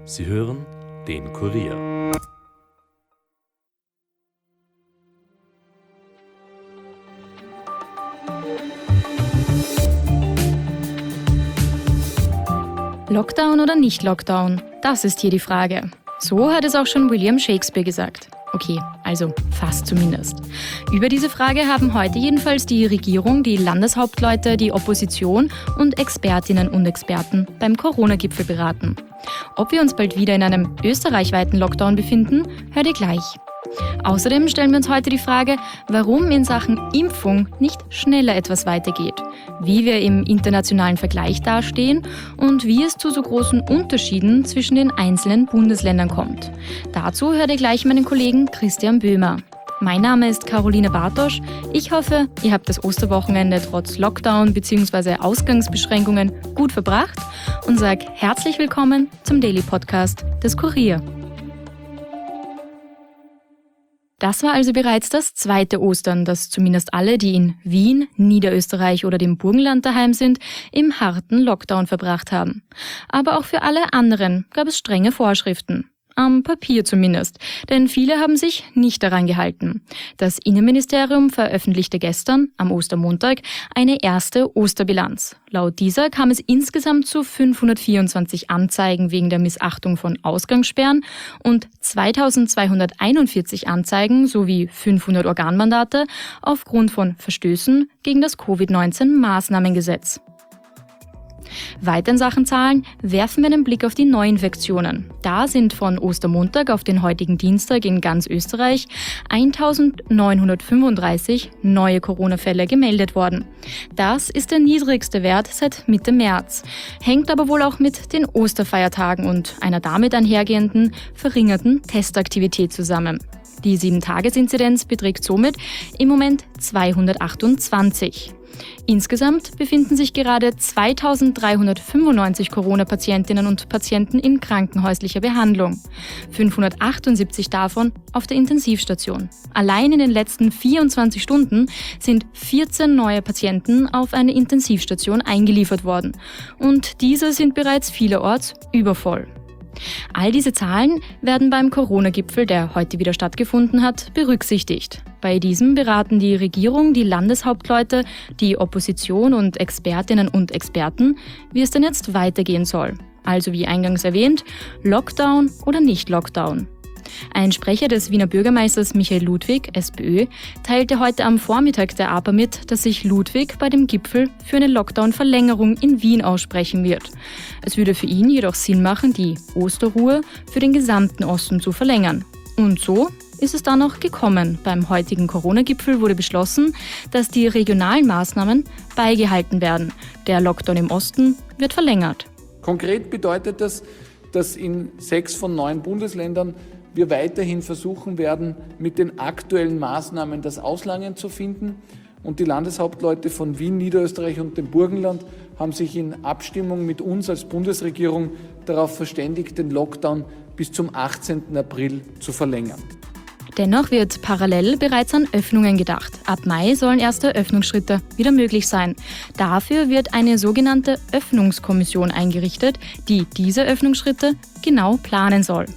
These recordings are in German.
Sie hören den Kurier. Lockdown oder nicht Lockdown? Das ist hier die Frage. So hat es auch schon William Shakespeare gesagt. Okay, also fast zumindest. Über diese Frage haben heute jedenfalls die Regierung, die Landeshauptleute, die Opposition und Expertinnen und Experten beim Corona-Gipfel beraten. Ob wir uns bald wieder in einem österreichweiten Lockdown befinden, hört ihr gleich. Außerdem stellen wir uns heute die Frage, warum in Sachen Impfung nicht schneller etwas weitergeht, wie wir im internationalen Vergleich dastehen und wie es zu so großen Unterschieden zwischen den einzelnen Bundesländern kommt. Dazu hört ihr gleich meinen Kollegen Christian Böhmer. Mein Name ist Caroline Bartosch. Ich hoffe, ihr habt das Osterwochenende trotz Lockdown bzw. Ausgangsbeschränkungen gut verbracht und sage herzlich willkommen zum Daily Podcast des Kurier. Das war also bereits das zweite Ostern, das zumindest alle, die in Wien, Niederösterreich oder dem Burgenland daheim sind, im harten Lockdown verbracht haben. Aber auch für alle anderen gab es strenge Vorschriften. Am Papier zumindest, denn viele haben sich nicht daran gehalten. Das Innenministerium veröffentlichte gestern, am Ostermontag, eine erste Osterbilanz. Laut dieser kam es insgesamt zu 524 Anzeigen wegen der Missachtung von Ausgangssperren und 2241 Anzeigen sowie 500 Organmandate aufgrund von Verstößen gegen das Covid-19-Maßnahmengesetz. Weiter in Sachen Zahlen werfen wir einen Blick auf die Neuinfektionen. Da sind von Ostermontag auf den heutigen Dienstag in ganz Österreich 1935 neue Corona-Fälle gemeldet worden. Das ist der niedrigste Wert seit Mitte März, hängt aber wohl auch mit den Osterfeiertagen und einer damit einhergehenden verringerten Testaktivität zusammen. Die 7-Tages-Inzidenz beträgt somit im Moment 228. Insgesamt befinden sich gerade 2395 Corona-Patientinnen und Patienten in krankenhäuslicher Behandlung. 578 davon auf der Intensivstation. Allein in den letzten 24 Stunden sind 14 neue Patienten auf eine Intensivstation eingeliefert worden. Und diese sind bereits vielerorts übervoll. All diese Zahlen werden beim Corona-Gipfel, der heute wieder stattgefunden hat, berücksichtigt. Bei diesem beraten die Regierung, die Landeshauptleute, die Opposition und Expertinnen und Experten, wie es denn jetzt weitergehen soll. Also wie eingangs erwähnt, Lockdown oder nicht Lockdown. Ein Sprecher des Wiener Bürgermeisters Michael Ludwig, SPÖ, teilte heute am Vormittag der APA mit, dass sich Ludwig bei dem Gipfel für eine Lockdown-Verlängerung in Wien aussprechen wird. Es würde für ihn jedoch Sinn machen, die Osterruhe für den gesamten Osten zu verlängern. Und so ist es dann auch gekommen. Beim heutigen Corona-Gipfel wurde beschlossen, dass die regionalen Maßnahmen beigehalten werden. Der Lockdown im Osten wird verlängert. Konkret bedeutet das, dass in 6 von 9 Bundesländern wir weiterhin versuchen werden, mit den aktuellen Maßnahmen das Auslangen zu finden. Und die Landeshauptleute von Wien, Niederösterreich und dem Burgenland haben sich in Abstimmung mit uns als Bundesregierung darauf verständigt, den Lockdown bis zum 18. April zu verlängern. Dennoch wird parallel bereits an Öffnungen gedacht. Ab Mai sollen erste Öffnungsschritte wieder möglich sein. Dafür wird eine sogenannte Öffnungskommission eingerichtet, die diese Öffnungsschritte genau planen soll.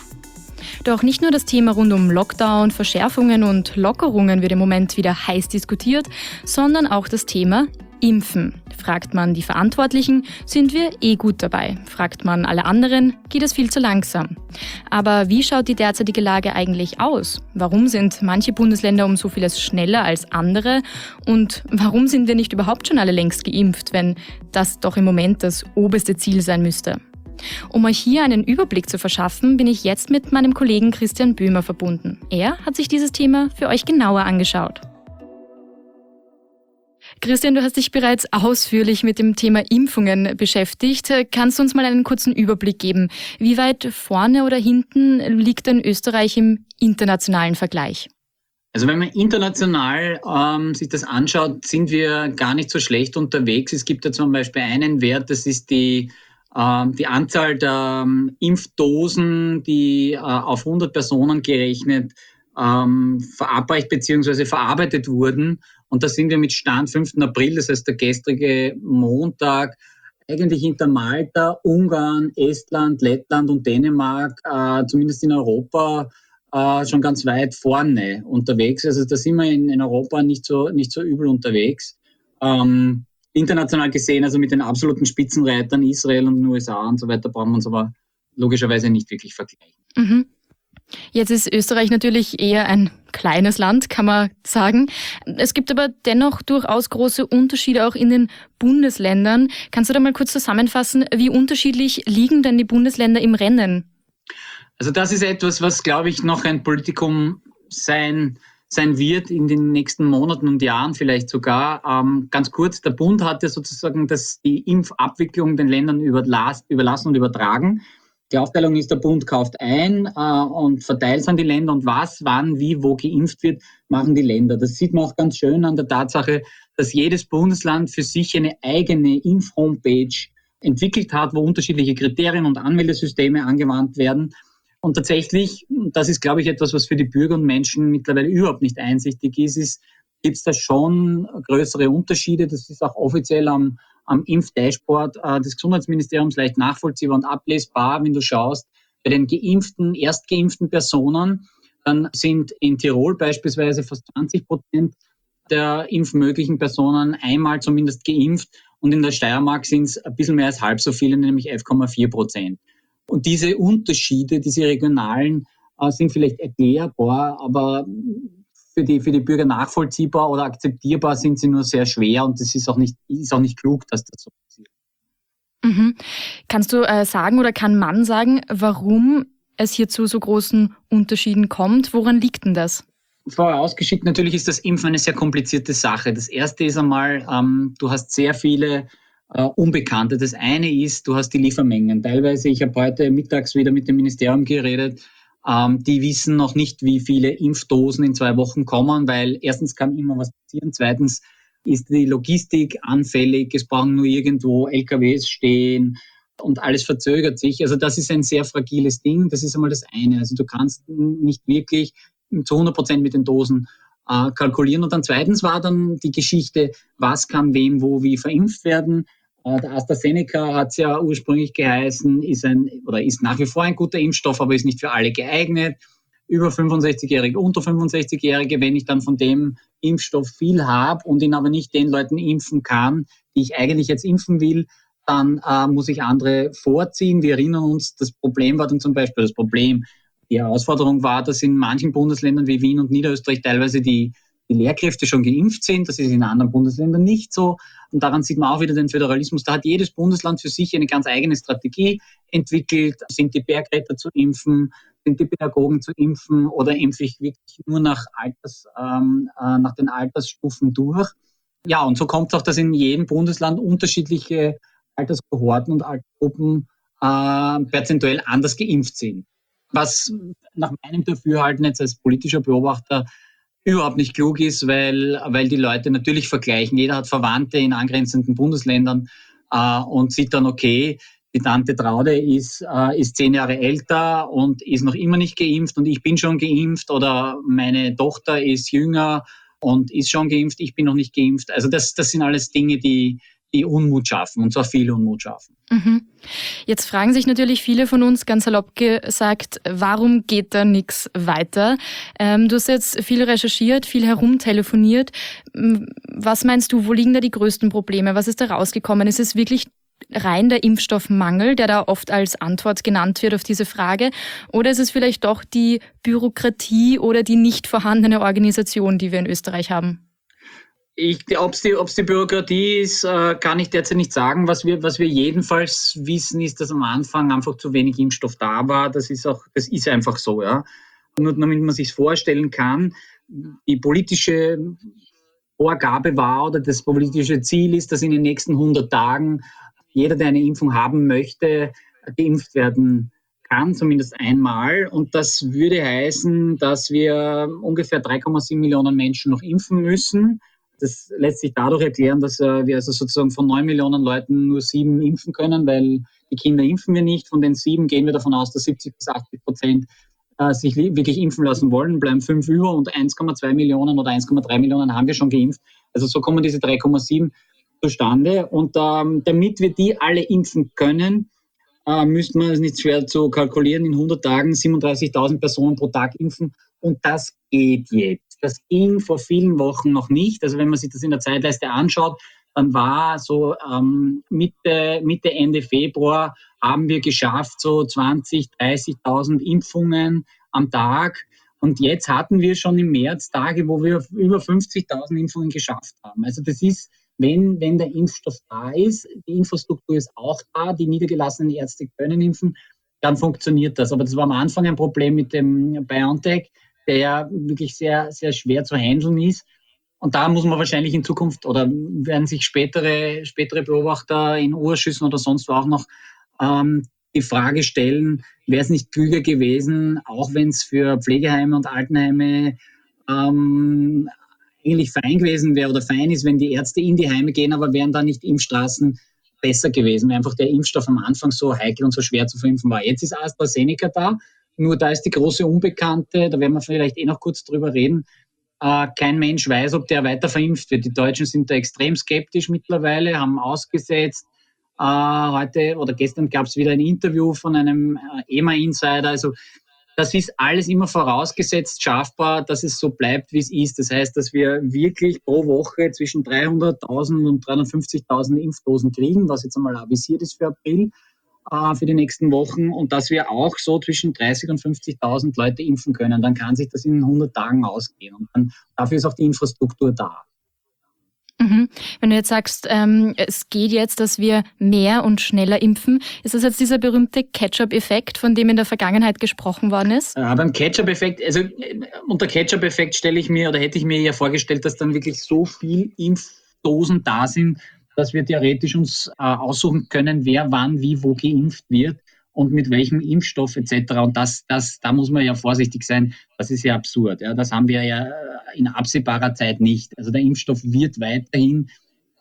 Doch nicht nur das Thema rund um Lockdown, Verschärfungen und Lockerungen wird im Moment wieder heiß diskutiert, sondern auch das Thema Impfen. Fragt man die Verantwortlichen, sind wir gut dabei. Fragt man alle anderen, geht es viel zu langsam. Aber wie schaut die derzeitige Lage eigentlich aus? Warum sind manche Bundesländer um so vieles schneller als andere? Und warum sind wir nicht überhaupt schon alle längst geimpft, wenn das doch im Moment das oberste Ziel sein müsste? Um euch hier einen Überblick zu verschaffen, bin ich jetzt mit meinem Kollegen Christian Böhmer verbunden. Er hat sich dieses Thema für euch genauer angeschaut. Christian, du hast dich bereits ausführlich mit dem Thema Impfungen beschäftigt. Kannst du uns mal einen kurzen Überblick geben? Wie weit vorne oder hinten liegt denn Österreich im internationalen Vergleich? Also wenn man international sich das anschaut, sind wir gar nicht so schlecht unterwegs. Es gibt ja zum Beispiel einen Wert, das ist die Anzahl der Impfdosen, die auf 100 Personen gerechnet verabreicht bzw. verarbeitet wurden. Und da sind wir mit Stand 5. April, das heißt der gestrige Montag, eigentlich hinter Malta, Ungarn, Estland, Lettland und Dänemark, zumindest in Europa, schon ganz weit vorne unterwegs. Also da sind wir in Europa nicht so übel unterwegs. International gesehen, also mit den absoluten Spitzenreitern Israel und den USA und so weiter, brauchen wir uns aber logischerweise nicht wirklich vergleichen. Mhm. Jetzt ist Österreich natürlich eher ein kleines Land, kann man sagen. Es gibt aber dennoch durchaus große Unterschiede auch in den Bundesländern. Kannst du da mal kurz zusammenfassen, wie unterschiedlich liegen denn die Bundesländer im Rennen? Also das ist etwas, was, glaube ich, noch ein Politikum sein wird in den nächsten Monaten und Jahren vielleicht sogar. Ganz kurz, der Bund hat ja sozusagen die Impfabwicklung den Ländern überlassen und übertragen. Die Aufteilung ist, der Bund kauft ein und verteilt es an die Länder und was, wann, wie, wo geimpft wird, machen die Länder. Das sieht man auch ganz schön an der Tatsache, dass jedes Bundesland für sich eine eigene Impf-Homepage entwickelt hat, wo unterschiedliche Kriterien und Anmeldesysteme angewandt werden. Und tatsächlich, das ist, glaube ich, etwas, was für die Bürger und Menschen mittlerweile überhaupt nicht einsichtig ist, gibt es da schon größere Unterschiede. Das ist auch offiziell am Impfdashboard des Gesundheitsministeriums leicht nachvollziehbar und ablesbar, wenn du schaust, bei den erstgeimpften Personen, dann sind in Tirol beispielsweise fast 20% der impfmöglichen Personen einmal zumindest geimpft und in der Steiermark sind es ein bisschen mehr als halb so viele, nämlich 11,4%. Und diese Unterschiede, diese regionalen, sind vielleicht erklärbar, aber für die Bürger nachvollziehbar oder akzeptierbar sind sie nur sehr schwer und es ist auch nicht klug, dass das so passiert. Mhm. Kannst du sagen oder kann man sagen, warum es hier zu so großen Unterschieden kommt? Woran liegt denn das? Vorausgeschickt, natürlich ist das Impfen eine sehr komplizierte Sache. Das erste ist einmal, du hast sehr viele Unbekannte. Das eine ist, du hast die Liefermengen. Teilweise, ich habe heute mittags wieder mit dem Ministerium geredet, die wissen noch nicht, wie viele Impfdosen in 2 Wochen kommen, weil erstens kann immer was passieren, zweitens ist die Logistik anfällig, es brauchen nur irgendwo LKWs stehen und alles verzögert sich. Also das ist ein sehr fragiles Ding, das ist einmal das eine. Also du kannst nicht wirklich zu 100% mit den Dosen kalkulieren. Und dann zweitens war dann die Geschichte, was kann wem wo wie verimpft werden. Der AstraZeneca hat es ja ursprünglich geheißen, ist nach wie vor ein guter Impfstoff, aber ist nicht für alle geeignet. Über 65-Jährige, unter 65-Jährige, wenn ich dann von dem Impfstoff viel habe und ihn aber nicht den Leuten impfen kann, die ich eigentlich jetzt impfen will, dann muss ich andere vorziehen. Wir erinnern uns, die Herausforderung war, dass in manchen Bundesländern wie Wien und Niederösterreich teilweise die Lehrkräfte schon geimpft sind. Das ist in anderen Bundesländern nicht so. Und daran sieht man auch wieder den Föderalismus. Da hat jedes Bundesland für sich eine ganz eigene Strategie entwickelt. Sind die Bergretter zu impfen? Sind die Pädagogen zu impfen? Oder impfe ich wirklich nur nach den Altersstufen durch? Ja, und so kommt es auch, dass in jedem Bundesland unterschiedliche Alterskohorten und Altersgruppen perzentuell anders geimpft sind. Was nach meinem Dafürhalten jetzt als politischer Beobachter überhaupt nicht klug ist, weil die Leute natürlich vergleichen. Jeder hat Verwandte in angrenzenden Bundesländern und sieht dann, okay, die Tante Traude ist 10 Jahre älter und ist noch immer nicht geimpft und ich bin schon geimpft oder meine Tochter ist jünger und ist schon geimpft, ich bin noch nicht geimpft. Also das sind alles Dinge, die Unmut schaffen und zwar viel Unmut schaffen. Mhm. Jetzt fragen sich natürlich viele von uns, ganz salopp gesagt, warum geht da nichts weiter? Du hast jetzt viel recherchiert, viel herumtelefoniert. Was meinst du, wo liegen da die größten Probleme? Was ist da rausgekommen? Ist es wirklich rein der Impfstoffmangel, der da oft als Antwort genannt wird auf diese Frage? Oder ist es vielleicht doch die Bürokratie oder die nicht vorhandene Organisation, die wir in Österreich haben? Ob es die Bürokratie ist, kann ich derzeit nicht sagen. Was wir jedenfalls wissen, ist, dass am Anfang einfach zu wenig Impfstoff da war. Das ist einfach so, ja. Nur damit man sich vorstellen kann, die politische Vorgabe war oder das politische Ziel ist, dass in den nächsten 100 Tagen jeder, der eine Impfung haben möchte, geimpft werden kann, zumindest einmal. Und das würde heißen, dass wir ungefähr 3,7 Millionen Menschen noch impfen müssen. Das lässt sich dadurch erklären, dass wir also sozusagen von 9 Millionen Leuten nur 7 impfen können, weil die Kinder impfen wir nicht. Von den 7 gehen wir davon aus, dass 70-80% sich wirklich impfen lassen wollen, bleiben 5 über und 1,2 Millionen oder 1,3 Millionen haben wir schon geimpft. Also so kommen diese 3,7. zustande. Und damit wir die alle impfen können, müsste man, es ist nicht schwer zu kalkulieren, in 100 Tagen 37.000 Personen pro Tag impfen. Und das geht jetzt. Das ging vor vielen Wochen noch nicht. Also wenn man sich das in der Zeitleiste anschaut, dann war so Mitte, Ende Februar haben wir geschafft, so 20.000, 30.000 Impfungen am Tag. Und jetzt hatten wir schon im März Tage, wo wir über 50.000 Impfungen geschafft haben. Also das ist, wenn der Impfstoff da ist, die Infrastruktur ist auch da, die niedergelassenen Ärzte können impfen, dann funktioniert das. Aber das war am Anfang ein Problem mit dem BioNTech, der ja wirklich sehr, sehr schwer zu handeln ist. Und da muss man wahrscheinlich in Zukunft oder werden sich spätere Beobachter in Ausschüssen oder sonst wo auch noch die Frage stellen, wäre es nicht klüger gewesen, auch wenn es für Pflegeheime und Altenheime eigentlich fein gewesen wäre oder fein ist, wenn die Ärzte in die Heime gehen, aber wären da nicht Impfstraßen besser gewesen, weil einfach der Impfstoff am Anfang so heikel und so schwer zu verimpfen war. Jetzt ist AstraZeneca da, nur da ist die große Unbekannte, da werden wir vielleicht noch kurz drüber reden. Kein Mensch weiß, ob der weiter verimpft wird. Die Deutschen sind da extrem skeptisch mittlerweile, haben ausgesetzt. Heute oder gestern gab es wieder ein Interview von einem EMA-Insider. Also das ist alles immer vorausgesetzt schaffbar, dass es so bleibt, wie es ist. Das heißt, dass wir wirklich pro Woche zwischen 300.000 und 350.000 Impfdosen kriegen, was jetzt einmal avisiert ist für April, für die nächsten Wochen. Und dass wir auch so zwischen 30.000 und 50.000 Leute impfen können. Dann kann sich das in 100 Tagen ausgehen. Und dann, dafür ist auch die Infrastruktur da. Mhm. Wenn du jetzt sagst, es geht jetzt, dass wir mehr und schneller impfen, ist das jetzt dieser berühmte Ketchup-Effekt, von dem in der Vergangenheit gesprochen worden ist? Beim Ketchup-Effekt, also unter Ketchup-Effekt stelle ich mir oder hätte ich mir ja vorgestellt, dass dann wirklich so viel Impfdosen da sind, dass wir theoretisch uns aussuchen können, wer wann wie wo geimpft wird und mit welchem Impfstoff etc. Und da muss man ja vorsichtig sein. Das ist ja absurd. Ja. Das haben wir ja in absehbarer Zeit nicht. Also der Impfstoff wird weiterhin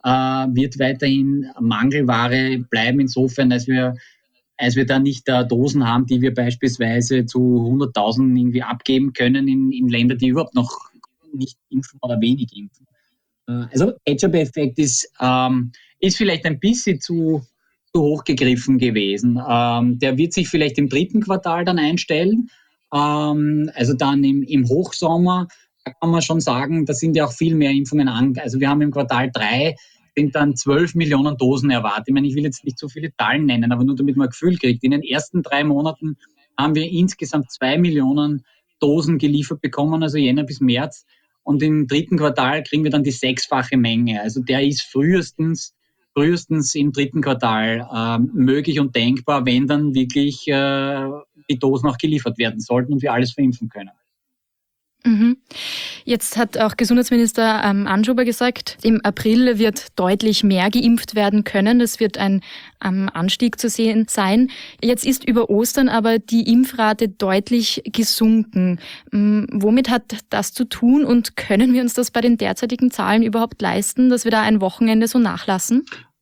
Mangelware bleiben, insofern, als wir da nicht Dosen haben, die wir beispielsweise zu 100.000 irgendwie abgeben können in Länder, die überhaupt noch nicht impfen oder wenig impfen. Also Ketchup-Effekt ist vielleicht ein bisschen zu hoch gegriffen gewesen. Der wird sich vielleicht im 3. Quartal dann einstellen. Also dann im Hochsommer, da kann man schon sagen, da sind ja auch viel mehr Impfungen Also wir haben im Quartal 3 sind dann 12 Millionen Dosen erwartet. Ich meine, ich will jetzt nicht so viele Zahlen nennen, aber nur damit man ein Gefühl kriegt. In den ersten 3 Monaten haben wir insgesamt 2 Millionen Dosen geliefert bekommen, also Jänner bis März. Und im 3. Quartal kriegen wir dann die 6-fache Menge. Also der ist frühestens im 3. Quartal möglich und denkbar, wenn dann wirklich die Dosen auch geliefert werden sollten und wir alles verimpfen können. Mhm. Jetzt hat auch Gesundheitsminister Anschober gesagt, im April wird deutlich mehr geimpft werden können. Das wird ein Anstieg zu sehen sein. Jetzt ist über Ostern aber die Impfrate deutlich gesunken. Womit hat das zu tun und können wir uns das bei den derzeitigen Zahlen überhaupt leisten, dass wir da ein Wochenende so nachlassen?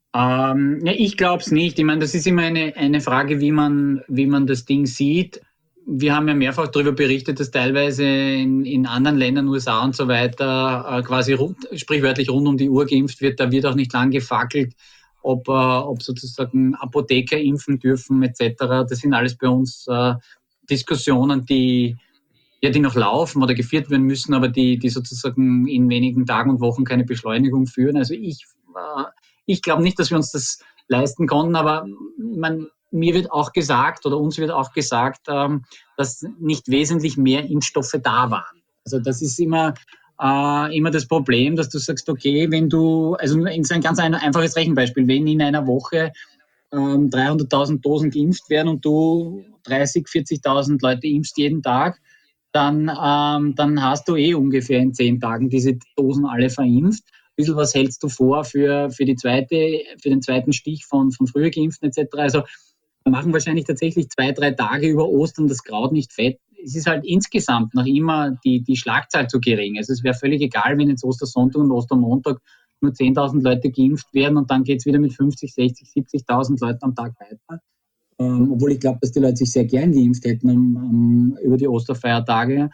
Ich glaube es nicht. Ich meine, das ist immer eine Frage, wie man das Ding sieht. Wir haben ja mehrfach darüber berichtet, dass teilweise in anderen Ländern, USA und so weiter, quasi sprichwörtlich rund um die Uhr geimpft wird. Da wird auch nicht lang gefackelt, ob sozusagen Apotheker impfen dürfen etc. Das sind alles bei uns Diskussionen, die noch laufen oder geführt werden müssen, aber die sozusagen in wenigen Tagen und Wochen keine Beschleunigung führen. Also ich glaube nicht, dass wir uns das leisten konnten, aber mir wird auch gesagt oder uns wird auch gesagt, dass nicht wesentlich mehr Impfstoffe da waren. Also das ist immer das Problem, dass du sagst, okay, also ist ein ganz einfaches Rechenbeispiel, wenn in einer Woche 300.000 Dosen geimpft werden und du 30.000, 40.000 Leute impfst jeden Tag, dann hast du ungefähr in 10 Tagen diese Dosen alle verimpft. Ein bisschen was hältst du vor für den zweiten Stich von früher Geimpften etc. Also wir machen wahrscheinlich tatsächlich 2-3 Tage über Ostern das Kraut nicht fett. Es ist halt insgesamt noch immer die Schlagzahl zu gering. Also es wäre völlig egal, wenn jetzt Ostersonntag und Ostermontag nur 10.000 Leute geimpft werden und dann geht es wieder mit 50, 60, 70.000 Leuten am Tag weiter. Obwohl ich glaube, dass die Leute sich sehr gern geimpft hätten über die Osterfeiertage.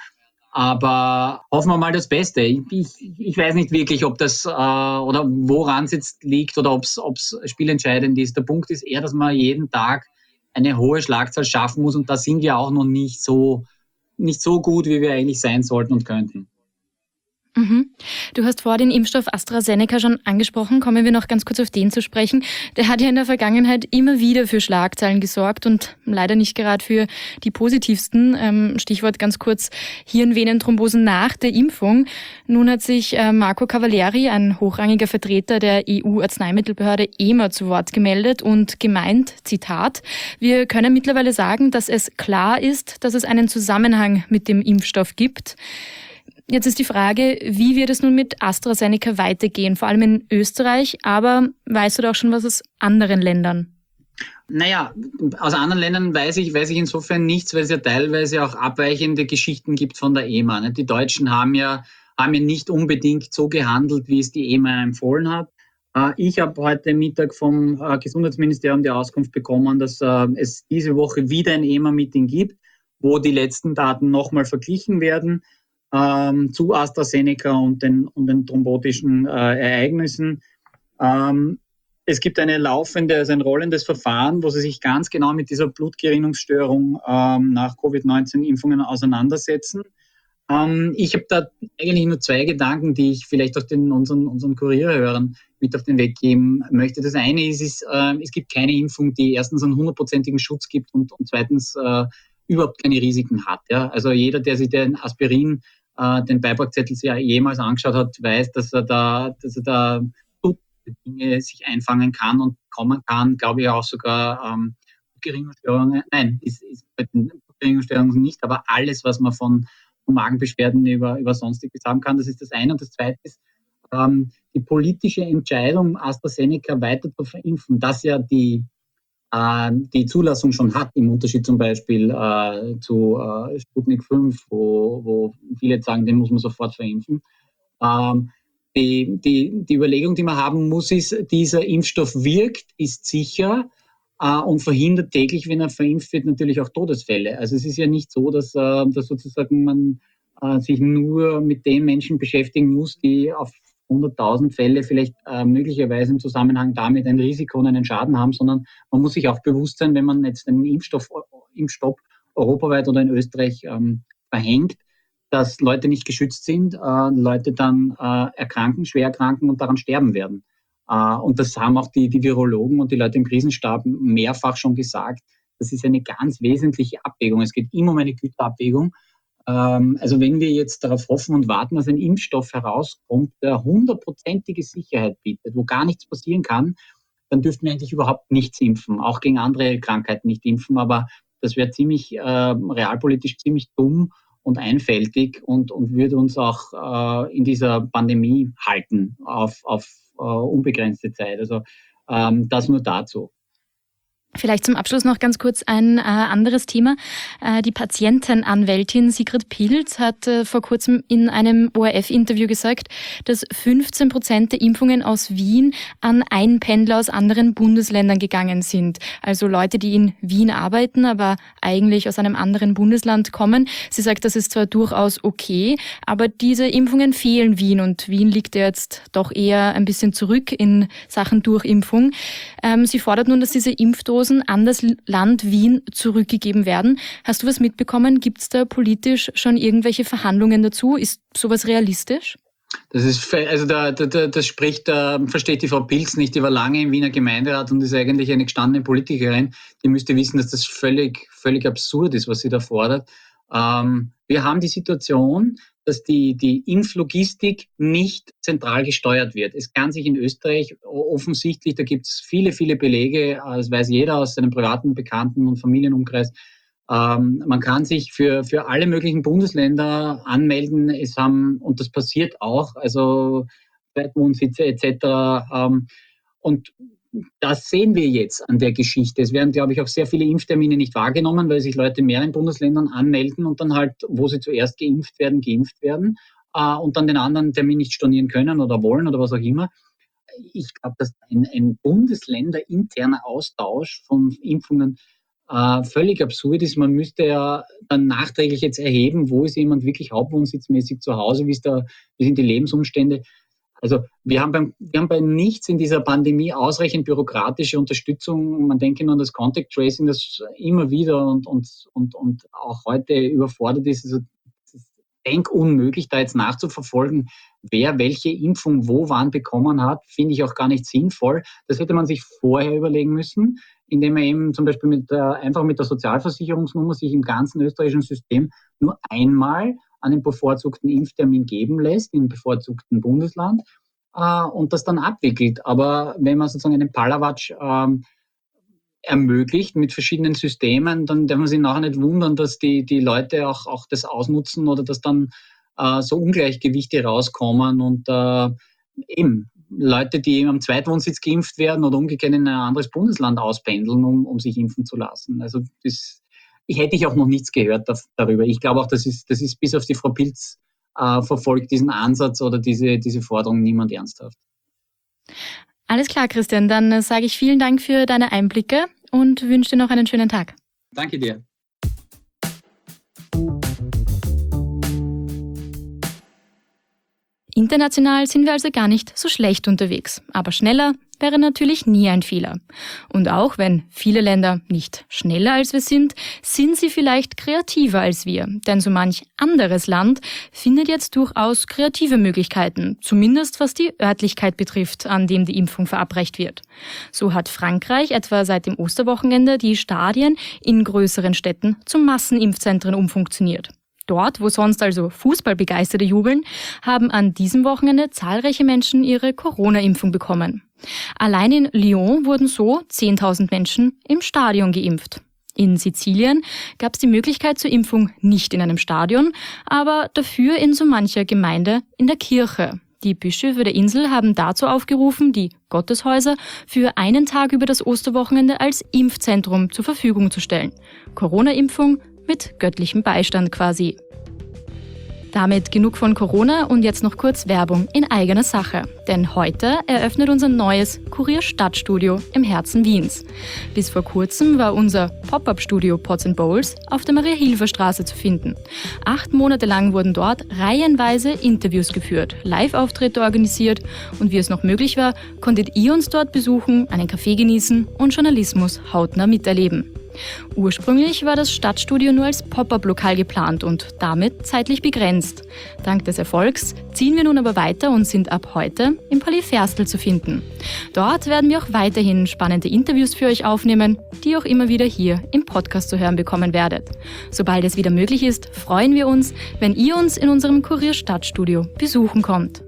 Aber hoffen wir mal das Beste. Ich weiß nicht wirklich, ob das oder woran es jetzt liegt oder ob es spielentscheidend ist. Der Punkt ist eher, dass man jeden Tag eine hohe Schlagzahl schaffen muss und da sind wir auch noch nicht so gut, wie wir eigentlich sein sollten und könnten. Mhm. Du hast vor den Impfstoff AstraZeneca schon angesprochen. Kommen wir noch ganz kurz auf den zu sprechen. Der hat ja in der Vergangenheit immer wieder für Schlagzeilen gesorgt und leider nicht gerade für die positivsten. Stichwort ganz kurz Hirnvenenthrombosen nach der Impfung. Nun hat sich Marco Cavalieri, ein hochrangiger Vertreter der EU-Arzneimittelbehörde EMA, zu Wort gemeldet und gemeint, Zitat, wir können mittlerweile sagen, dass es klar ist, dass es einen Zusammenhang mit dem Impfstoff gibt. Jetzt ist die Frage, wie wird es nun mit AstraZeneca weitergehen, vor allem in Österreich, aber weißt du da auch schon was aus anderen Ländern? Naja, aus anderen Ländern weiß ich insofern nichts, weil es ja teilweise auch abweichende Geschichten gibt von der EMA. Die Deutschen haben ja nicht unbedingt so gehandelt, wie es die EMA empfohlen hat. Ich habe heute Mittag vom Gesundheitsministerium die Auskunft bekommen, dass es diese Woche wieder ein EMA-Meeting gibt, wo die letzten Daten nochmal verglichen werden zu AstraZeneca und den thrombotischen Ereignissen. Es gibt ein rollendes Verfahren, wo sie sich ganz genau mit dieser Blutgerinnungsstörung nach Covid-19-Impfungen auseinandersetzen. Ich habe da eigentlich nur 2 Gedanken, die ich vielleicht auch unseren Kurierhörern mit auf den Weg geben möchte. Das eine ist, es gibt keine Impfung, die erstens einen 100%igen Schutz gibt und zweitens überhaupt keine Risiken hat. Ja? Also jeder, der sich den Aspirin, den Beipackzettel sich jemals angeschaut hat, weiß, dass er da Dinge sich einfangen kann und kommen kann, glaube ich auch sogar Gerinnungsstörungen. Nein, ist bei den Gerinnungsstörungen nicht, aber alles, was man von Magenbeschwerden über Sonstiges haben kann, das ist das eine. Und das zweite ist die politische Entscheidung, AstraZeneca weiter zu verimpfen, dass ja die Zulassung schon hat, im Unterschied zum Beispiel zu Sputnik 5, wo viele jetzt sagen, den muss man sofort verimpfen. Die Überlegung, die man haben muss, ist, dieser Impfstoff wirkt, ist sicher und verhindert täglich, wenn er verimpft wird, natürlich auch Todesfälle. Also es ist ja nicht so, dass sozusagen man sich nur mit den Menschen beschäftigen muss, die auf 100.000 Fälle vielleicht möglicherweise im Zusammenhang damit ein Risiko und einen Schaden haben, sondern man muss sich auch bewusst sein, wenn man jetzt einen Impfstopp europaweit oder in Österreich verhängt, dass Leute nicht geschützt sind, Leute dann schwer erkranken und daran sterben werden. Und das haben auch die Virologen und die Leute im Krisenstab mehrfach schon gesagt. Das ist eine ganz wesentliche Abwägung. Es geht immer um eine Güterabwägung. Also wenn wir jetzt darauf hoffen und warten, dass ein Impfstoff herauskommt, der 100%ige Sicherheit bietet, wo gar nichts passieren kann, dann dürften wir eigentlich überhaupt nichts impfen, auch gegen andere Krankheiten nicht impfen. Aber das wäre realpolitisch ziemlich dumm und einfältig und würde uns auch in dieser Pandemie halten auf unbegrenzte Zeit. Also das nur dazu. Vielleicht zum Abschluss noch ganz kurz ein anderes Thema. Die Patientenanwältin Sigrid Pilz hat vor kurzem in einem ORF-Interview gesagt, dass 15% der Impfungen aus Wien an Einpendler aus anderen Bundesländern gegangen sind. Also Leute, die in Wien arbeiten, aber eigentlich aus einem anderen Bundesland kommen. Sie sagt, das ist zwar durchaus okay, aber diese Impfungen fehlen Wien und Wien liegt ja jetzt doch eher ein bisschen zurück in Sachen Durchimpfung. Sie fordert nun, dass diese Impfdosen an das Land Wien zurückgegeben werden. Hast du was mitbekommen? Gibt es da politisch schon irgendwelche Verhandlungen dazu? Ist sowas realistisch? Das ist, also versteht die Frau Pilz nicht. Die war lange im Wiener Gemeinderat und ist eigentlich eine gestandene Politikerin. Die müsste wissen, dass das völlig absurd ist, was sie da fordert. Wir haben die Situation, dass die Impflogistik nicht zentral gesteuert wird. Es kann sich in Österreich offensichtlich, da gibt es viele, viele Belege, das weiß jeder aus seinem privaten Bekannten- und Familienumkreis, man kann sich für alle möglichen Bundesländer anmelden, und das passiert auch, also Zweitwohnsitze etc. Und das sehen wir jetzt an der Geschichte. Es werden, glaube ich, auch sehr viele Impftermine nicht wahrgenommen, weil sich Leute in mehreren Bundesländern anmelden und dann halt, wo sie zuerst geimpft werden und dann den anderen Termin nicht stornieren können oder wollen oder was auch immer. Ich glaube, dass ein bundesländerinterner Austausch von Impfungen völlig absurd ist. Man müsste ja dann nachträglich jetzt erheben, wo ist jemand wirklich hauptwohnsitzmäßig zu Hause, wie sind die Lebensumstände. Also wir haben bei nichts in dieser Pandemie ausreichend bürokratische Unterstützung. Man denke nur an das Contact Tracing, das immer wieder und auch heute überfordert ist. Also es ist denkunmöglich, da jetzt nachzuverfolgen, wer welche Impfung wo wann bekommen hat, finde ich auch gar nicht sinnvoll. Das hätte man sich vorher überlegen müssen, indem man eben zum Beispiel einfach mit der Sozialversicherungsnummer sich im ganzen österreichischen System nur einmal einen bevorzugten Impftermin geben lässt, im bevorzugten Bundesland, und das dann abwickelt. Aber wenn man sozusagen einen Palawatsch ermöglicht mit verschiedenen Systemen, dann darf man sich nachher nicht wundern, dass die Leute auch das ausnutzen oder dass dann so Ungleichgewichte rauskommen und eben Leute, die am Zweitwohnsitz geimpft werden oder umgekehrt in ein anderes Bundesland auspendeln, um sich impfen zu lassen. Also ich hätte auch noch nichts gehört darüber. Ich glaube auch, das ist bis auf die Frau Pilz verfolgt diesen Ansatz oder diese Forderung niemand ernsthaft. Alles klar, Christian. Dann sage ich vielen Dank für deine Einblicke und wünsche dir noch einen schönen Tag. Danke dir. International sind wir also gar nicht so schlecht unterwegs, aber schneller wäre natürlich nie ein Fehler. Und auch wenn viele Länder nicht schneller als wir sind sie vielleicht kreativer als wir, denn so manch anderes Land findet jetzt durchaus kreative Möglichkeiten, zumindest was die Örtlichkeit betrifft, an dem die Impfung verabreicht wird. So hat Frankreich etwa seit dem Osterwochenende die Stadien in größeren Städten zu Massenimpfzentren umfunktioniert. Dort, wo sonst also Fußballbegeisterte jubeln, haben an diesem Wochenende zahlreiche Menschen ihre Corona-Impfung bekommen. Allein in Lyon wurden so 10.000 Menschen im Stadion geimpft. In Sizilien gab es die Möglichkeit zur Impfung nicht in einem Stadion, aber dafür in so mancher Gemeinde in der Kirche. Die Bischöfe der Insel haben dazu aufgerufen, die Gotteshäuser für einen Tag über das Osterwochenende als Impfzentrum zur Verfügung zu stellen. Corona-Impfung mit göttlichem Beistand quasi. Damit genug von Corona und jetzt noch kurz Werbung in eigener Sache. Denn heute eröffnet unser neues Kurier-Stadtstudio im Herzen Wiens. Bis vor kurzem war unser Pop-Up-Studio Pots & Bowls auf der Maria-Hilfer-Straße zu finden. 8 Monate lang wurden dort reihenweise Interviews geführt, Live-Auftritte organisiert und wie es noch möglich war, konntet ihr uns dort besuchen, einen Kaffee genießen und Journalismus hautnah miterleben. Ursprünglich war das Stadtstudio nur als Pop-Up-Lokal geplant und damit zeitlich begrenzt. Dank des Erfolgs ziehen wir nun aber weiter und sind ab heute im Palais Ferstel zu finden. Dort werden wir auch weiterhin spannende Interviews für euch aufnehmen, die ihr auch immer wieder hier im Podcast zu hören bekommen werdet. Sobald es wieder möglich ist, freuen wir uns, wenn ihr uns in unserem Kurier-Stadtstudio besuchen kommt.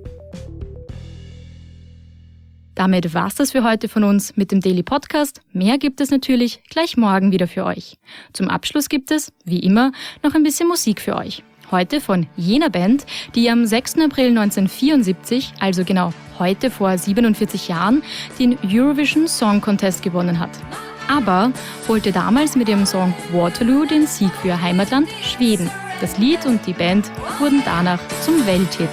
Damit war's das für heute von uns mit dem Daily Podcast. Mehr gibt es natürlich gleich morgen wieder für euch. Zum Abschluss gibt es, wie immer, noch ein bisschen Musik für euch. Heute von jener Band, die am 6. April 1974, also genau heute vor 47 Jahren, den Eurovision Song Contest gewonnen hat. Aber holte damals mit ihrem Song Waterloo den Sieg für ihr Heimatland Schweden. Das Lied und die Band wurden danach zum Welthit.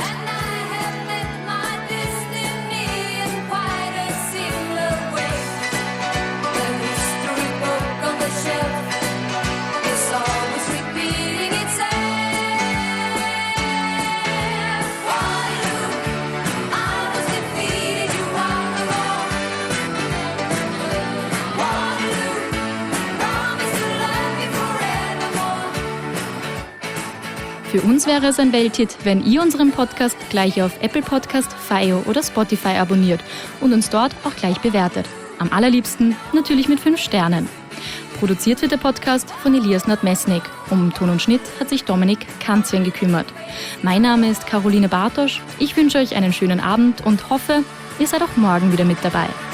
Für uns wäre es ein Welthit, wenn ihr unseren Podcast gleich auf Apple Podcast, FYO oder Spotify abonniert und uns dort auch gleich bewertet. Am allerliebsten natürlich mit 5 Sternen. Produziert wird der Podcast von Elias Nordmessnig. Um Ton und Schnitt hat sich Dominik Kanzwen gekümmert. Mein Name ist Caroline Bartosch. Ich wünsche euch einen schönen Abend und hoffe, ihr seid auch morgen wieder mit dabei.